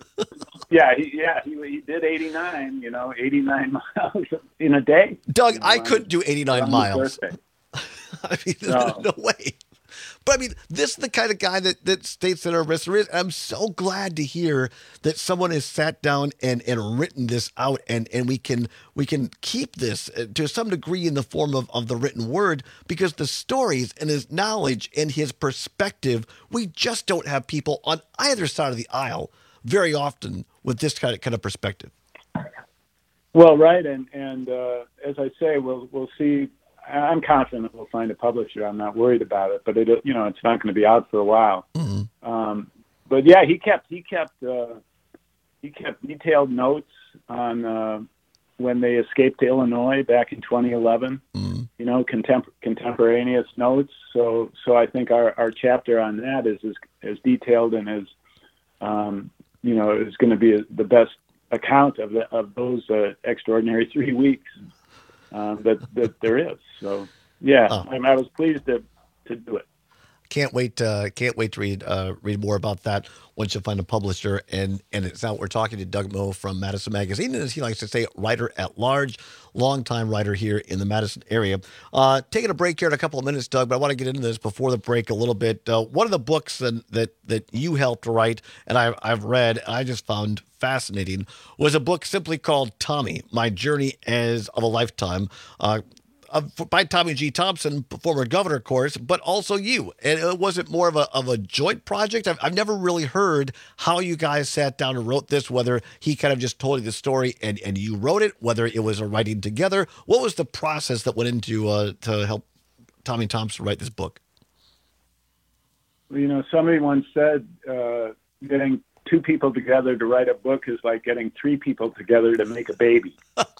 He did 89. 89 miles in a day. Doug, I couldn't do 89 miles. No way. But I mean, this is the kind of guy that State Senator Risser is. I'm so glad to hear that someone has sat down and written this out, and we can keep this to some degree in the form of the written word, because the stories and his knowledge and his perspective, we just don't have people on either side of the aisle very often with this kind of perspective. Well, right, and as I say, we'll see. I'm confident we'll find a publisher. I'm not worried about it, but it's not going to be out for a while. Mm-hmm. But yeah, he kept detailed notes on when they escaped to Illinois back in 2011. Mm-hmm. Contemporaneous notes. So I think our chapter on that is as detailed and as is going to be the best account of those extraordinary 3 weeks that there is. So yeah, I was pleased to do it. Can't wait to read more about that once you find a publisher and it's out. We're talking to Doug Moe from Madison Magazine, and as he likes to say, writer at large, longtime writer here in the Madison area. Taking a break here in a couple of minutes, Doug, but I want to get into this before the break a little bit. One of the books that you helped write and I've read, I just found fascinating, was a book simply called Tommy, My Journey as of a Lifetime. By Tommy G. Thompson, former governor, of course, but also you. And was it more of a joint project? I've never really heard how you guys sat down and wrote this, whether he kind of just told you the story and you wrote it, whether it was a writing together. What was the process that went into to help Tommy Thompson write this book? Somebody once said getting two people together to write a book is like getting three people together to make a baby.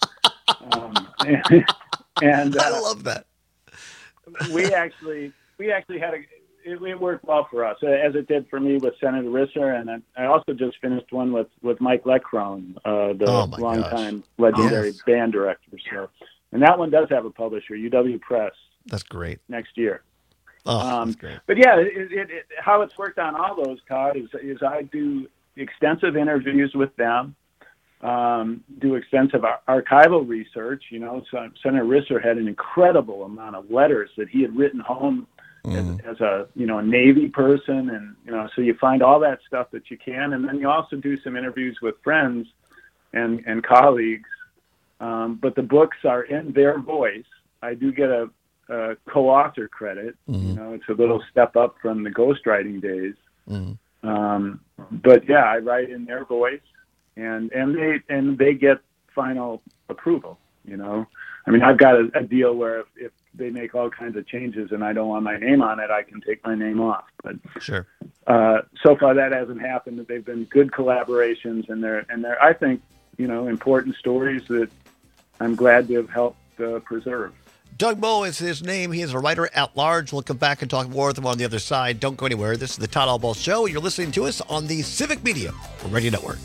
And I love that. we actually had it worked well for us, as it did for me with Senator Risser, and I also just finished one with Mike Leckrone, the longtime legendary band director. So, and that one does have a publisher, UW Press. That's great. Next year. That's great. But yeah, how it's worked on all those, Todd, is I do extensive interviews with them. Do extensive archival research. So Senator Risser had an incredible amount of letters that he had written home as a Navy person, and so you find all that stuff that you can, and then you also do some interviews with friends and colleagues. But the books are in their voice. I do get a co-author credit. Mm-hmm. It's a little step up from the ghostwriting days. Mm-hmm. But yeah, I write in their voice. And they get final approval. I mean, I've got a deal where if they make all kinds of changes and I don't want my name on it, I can take my name off. But sure, so far that hasn't happened. They've been good collaborations, and they're I think important stories that I'm glad to have helped preserve. Doug Moe is his name. He is a writer at large. We'll come back and talk more with him on the other side. Don't go anywhere. This is the Todd Albaugh Show. You're listening to us on the Civic Media Radio Network.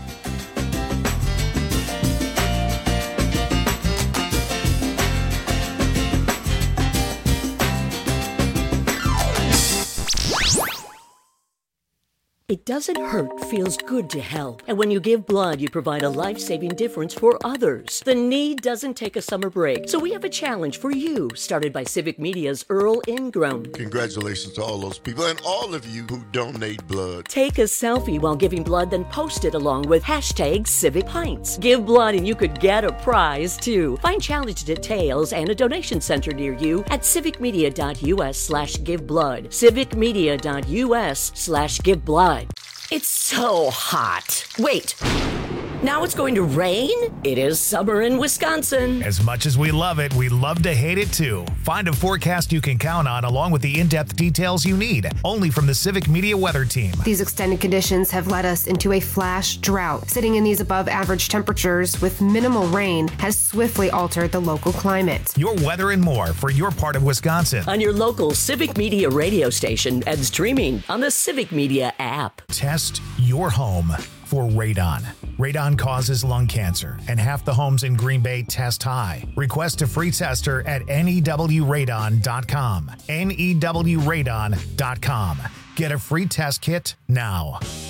It doesn't hurt, feels good to help. And when you give blood, you provide a life-saving difference for others. The need doesn't take a summer break. So we have a challenge for you, started by Civic Media's Earl Ingram. Congratulations to all those people and all of you who donate blood. Take a selfie while giving blood, then post it along with #CivicPints. Give blood and you could get a prize, too. Find challenge details and a donation center near you at civicmedia.us/giveblood. civicmedia.us/giveblood. It's so hot. Wait. Now it's going to rain? It is summer in Wisconsin. As much as we love it, we love to hate it too. Find a forecast you can count on along with the in-depth details you need, only from the Civic Media Weather Team. These extended conditions have led us into a flash drought. Sitting in these above average temperatures with minimal rain has swiftly altered the local climate. Your weather and more for your part of Wisconsin. On your local Civic Media radio station and streaming on the Civic Media app. Test your home for radon. Radon causes lung cancer, and half the homes in Green Bay test high. Request a free tester at newradon.com. newradon.com. Get a free test kit now.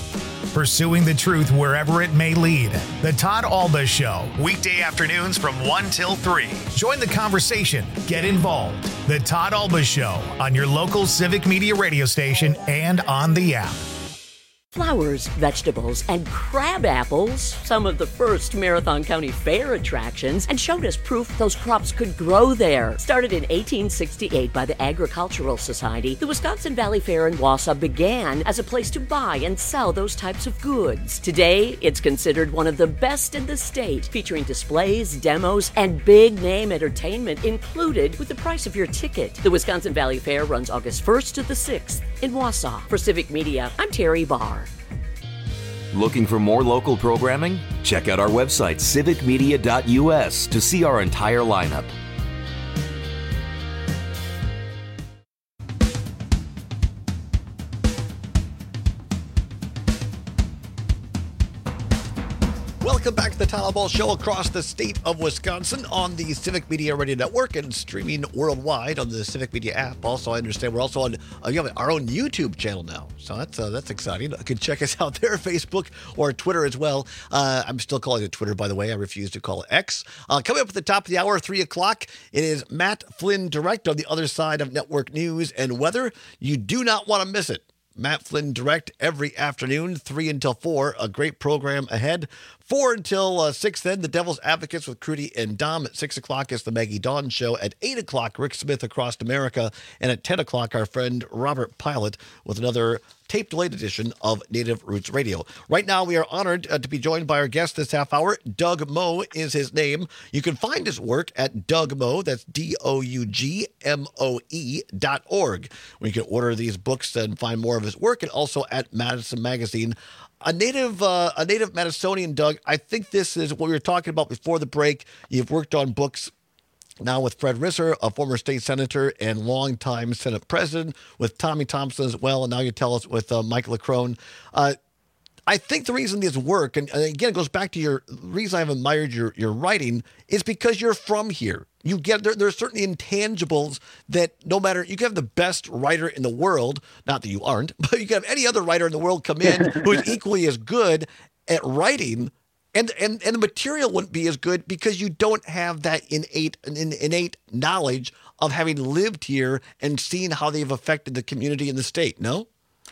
pursuing the truth wherever it may lead. The Todd Alba Show, weekday afternoons from 1 till 3. Join the conversation. Get involved. The Todd Alba Show on your local Civic Media radio station and on the app. Flowers, vegetables, and crab apples, some of the first Marathon County Fair attractions, and showed us proof those crops could grow there. Started in 1868 by the Agricultural Society, the Wisconsin Valley Fair in Wausau began as a place to buy and sell those types of goods. Today, it's considered one of the best in the state, featuring displays, demos, and big-name entertainment included with the price of your ticket. The Wisconsin Valley Fair runs August 1st to the 6th in Wausau. For Civic Media, I'm Terry Barr. Looking for more local programming? Check out our website, civicmedia.us, to see our entire lineup. Welcome back to the Todd Alba Show across the state of Wisconsin on the Civic Media Radio Network and streaming worldwide on the Civic Media app. Also, I understand we're also on you have our own YouTube channel now, so that's exciting. You can check us out there, Facebook or Twitter as well. I'm still calling it Twitter, by the way. I refuse to call it X. Coming up at the top of the hour, 3 o'clock, it is Matt Flynn Direct on the other side of network news and weather. You do not want to miss it. Matt Flynn Direct every afternoon, 3 until 4. A great program ahead. 4 until 6 then, the Devil's Advocates with Crudy and Dom. At 6 o'clock is the Maggie Dawn Show. At 8 o'clock, Rick Smith Across America. And at 10 o'clock, our friend Robert Pilot with another tape-delayed edition of Native Roots Radio. Right now, we are honored to be joined by our guest this half hour. Doug Moe is his name. You can find his work at Doug Moe, that's DOUGMOE.org, where you can order these books and find more of his work, and also at Madison Magazine. A native Madisonian, Doug, I think this is what we were talking about before the break. You've worked on books now with Fred Risser, a former state senator and longtime Senate president, with Tommy Thompson as well, and now you tell us with Mike LeCrone. I think the reason these work, and again, it goes back to your reason I've admired your writing, is because you're from here. You get there are certain intangibles that no matter, you can have the best writer in the world, not that you aren't, but you can have any other writer in the world come in who is equally as good at writing, and the material wouldn't be as good because you don't have that innate knowledge of having lived here and seen how they've affected the community and the state, no?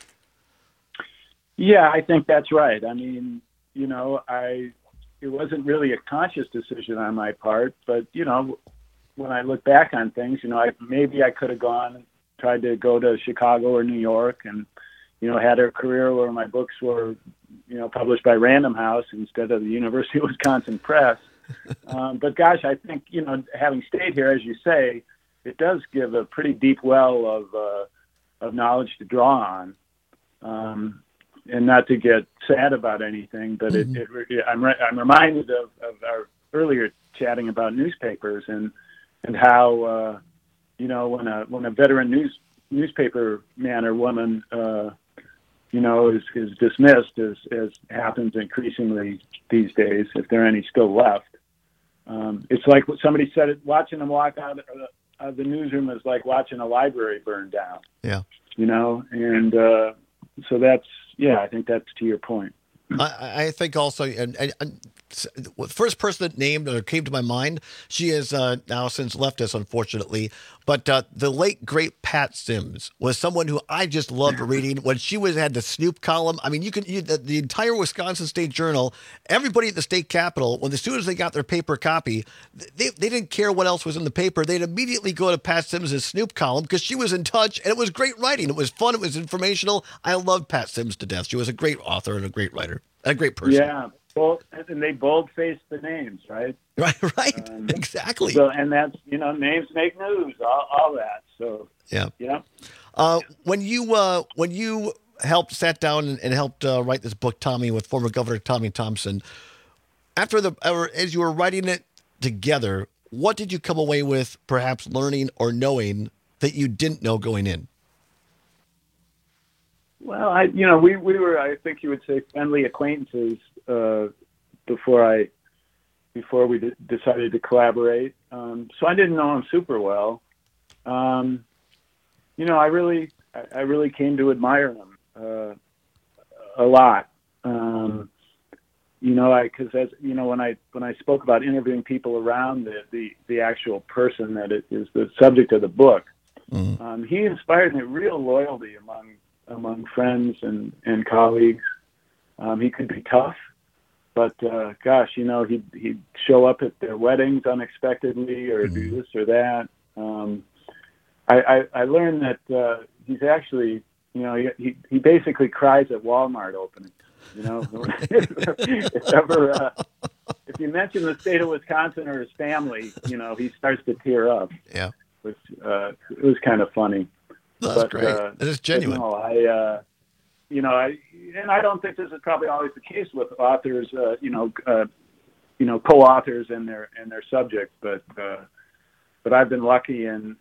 Yeah, I think that's right. I mean, it wasn't really a conscious decision on my part, but, when I look back on things, maybe I could have tried to go to Chicago or New York and, had a career where my books were, published by Random House instead of the University of Wisconsin Press. But gosh, I think, having stayed here, as you say, it does give a pretty deep well of knowledge to draw on. And not to get sad about anything, but I'm reminded of our earlier chatting about newspapers and how when a veteran newspaper man or woman is dismissed, as happens increasingly these days, if there are any still left. It's like what somebody said, watching them walk out of the newsroom is like watching a library burn down. Yeah. And so that's, I think that's to your point. I think also, and the first person that named or came to my mind, she has now since left us, unfortunately, but the late, great Pat Sims was someone who I just loved reading. When she had the Snoop column, I mean, the entire Wisconsin State Journal, everybody at the state capitol, as soon as they got their paper copy, they didn't care what else was in the paper. They'd immediately go to Pat Sims' Snoop column because she was in touch, and it was great writing. It was fun. It was informational. I loved Pat Sims to death. She was a great author and a great writer. A great person. Yeah, and they bold-faced the names, right? Right, exactly. So, and that's, names make news, all that. So, yeah. When you sat down and helped write this book, Tommy, with former Governor Tommy Thompson, as you were writing it together, what did you come away with, perhaps learning or knowing that you didn't know going in? Well, we were, I think you would say, friendly acquaintances before we decided to collaborate. So I didn't know him super well. I really came to admire him a lot. Because as you know, when I spoke about interviewing people around the actual person that is the subject of the book, he inspired me real loyalty among friends and colleagues. He could be tough, but gosh, he'd show up at their weddings unexpectedly or do this or that. I learned that he's actually, he basically cries at Walmart openings. If you mention the state of Wisconsin or his family, he starts to tear up. Yeah, which it was kind of funny. That's great. It is genuine. I don't think this is probably always the case with authors, co-authors and their subjects, but I've been lucky and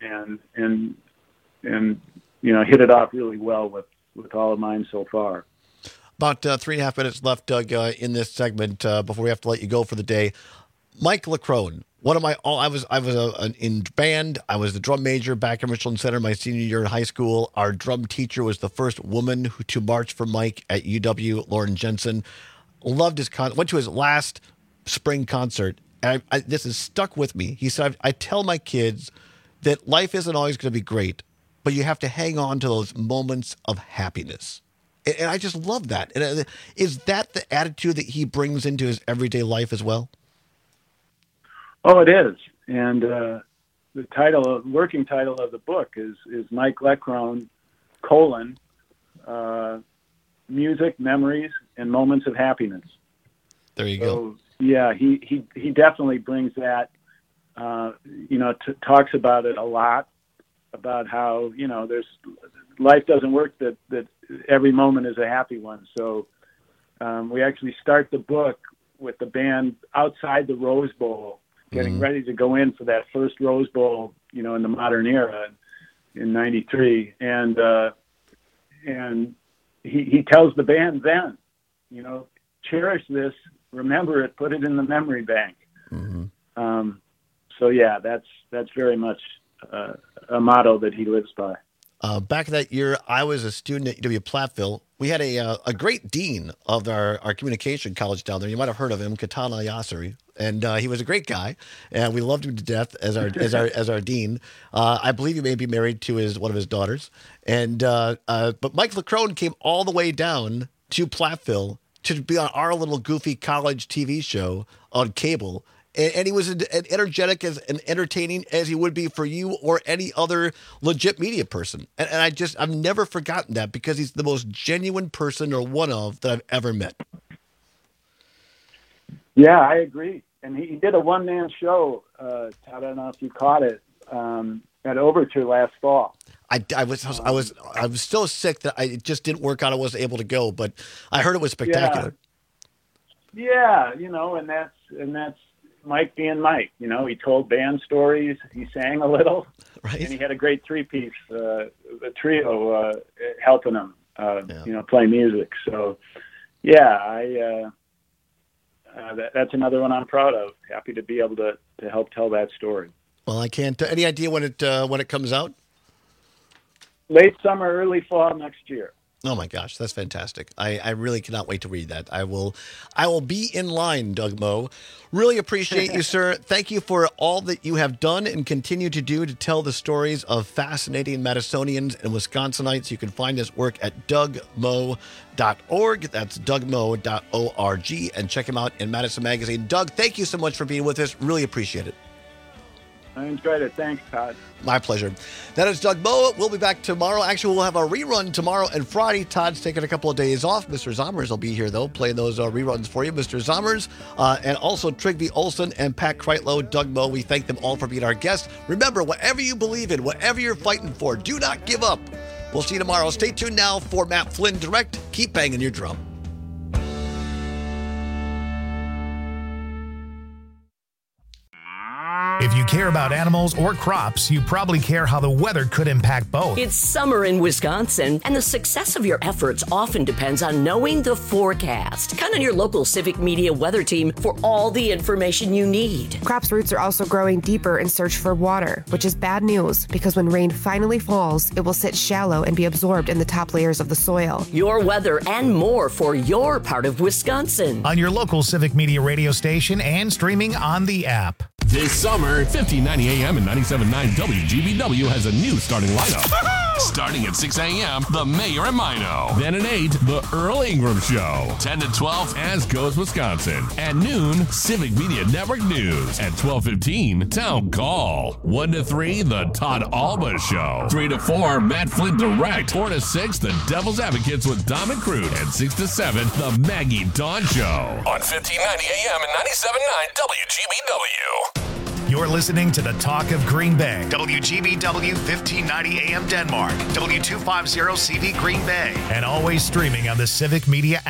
hit it off really well with all of mine so far. About 3.5 minutes left, Doug, in this segment before we have to let you go for the day. Mike Leckrone, I was in band. I was the drum major back in Richland Center my senior year in high school. Our drum teacher was the first woman to march for Mike at UW, Lauren Jensen. Loved his went to his last spring concert. And this has stuck with me. He said, I tell my kids that life isn't always going to be great, but you have to hang on to those moments of happiness. And I just love that. And is that the attitude that he brings into his everyday life as well? Oh, it is. And the working title of the book is Mike Leckrone, Music, Memories, and Moments of Happiness. There you go. Yeah, he definitely brings that, talks about it a lot, about how, life doesn't work that every moment is a happy one. So we actually start the book with the band outside the Rose Bowl, getting ready to go in for that first Rose Bowl, in the modern era in '93. And he tells the band then, cherish this, remember it, put it in the memory bank. So yeah, that's very much a motto that he lives by. Back that year, I was a student at UW Platteville. We had a great dean of our communication college down there. You might have heard of him, Katana Yasseri, and he was a great guy, and we loved him to death as our dean. I believe he may be married to one of his daughters, but Mike Leckrone came all the way down to Platteville to be on our little goofy college TV show on cable. And he was as energetic and entertaining as he would be for you or any other legit media person. And I've never forgotten that, because he's the most genuine person, or one of, that I've ever met. Yeah, I agree. And he did a one-man show, I don't know if you caught it, at Overture last fall. I was so sick that it just didn't work out. I wasn't able to go, but I heard it was spectacular. Yeah, and that's Mike being Mike. He told band stories, he sang a little, right? And he had a great three-piece, a trio helping him, play music. So, yeah, that's another one I'm proud of. Happy to be able to help tell that story. Well, I can't. Any idea when it comes out? Late summer, early fall next year. Oh my gosh, that's fantastic. I really cannot wait to read that. I will be in line, Doug Moe. Really appreciate you, sir. Thank you for all that you have done and continue to do to tell the stories of fascinating Madisonians and Wisconsinites. You can find his work at dougmoe.org. That's dougmoe.org, and check him out in Madison Magazine. Doug, thank you so much for being with us. Really appreciate it. I enjoyed it. Thanks, Todd. My pleasure. That is Doug Moe. We'll be back tomorrow. Actually, we'll have a rerun tomorrow and Friday. Todd's taking a couple of days off. Mr. Zommers will be here, though, playing those reruns for you. Mr. Zommers, and also Trigby Olson and Pat Kreitlow, Doug Moe. We thank them all for being our guests. Remember, whatever you believe in, whatever you're fighting for, do not give up. We'll see you tomorrow. Stay tuned now for Matt Flynn Direct. Keep banging your drum. If you care about animals or crops, you probably care how the weather could impact both. It's summer in Wisconsin, and the success of your efforts often depends on knowing the forecast. Count on your local Civic Media weather team for all the information you need. Crops' roots are also growing deeper in search for water, which is bad news because when rain finally falls, it will sit shallow and be absorbed in the top layers of the soil. Your weather and more for your part of Wisconsin. On your local Civic Media radio station and streaming on the app. This summer, 1590 AM and 97.9 WGBW has a new starting lineup. Starting at 6 a.m., The Mayor and Mino. Then at 8, The Earl Ingram Show. 10 to 12, As Goes Wisconsin. At noon, Civic Media Network News. At 12:15, Town Call. 1 to 3, The Todd Alba Show. 3 to 4, Matt Flint Direct. 4 to 6, The Devil's Advocates with Dom and Crute. And 6 to 7, The Maggie Dawn Show. On 1590 AM and 97.9 WGBW. You're listening to the Talk of Green Bay. WGBW 1590 AM Denmark. W250 CV Green Bay. And always streaming on the Civic Media app.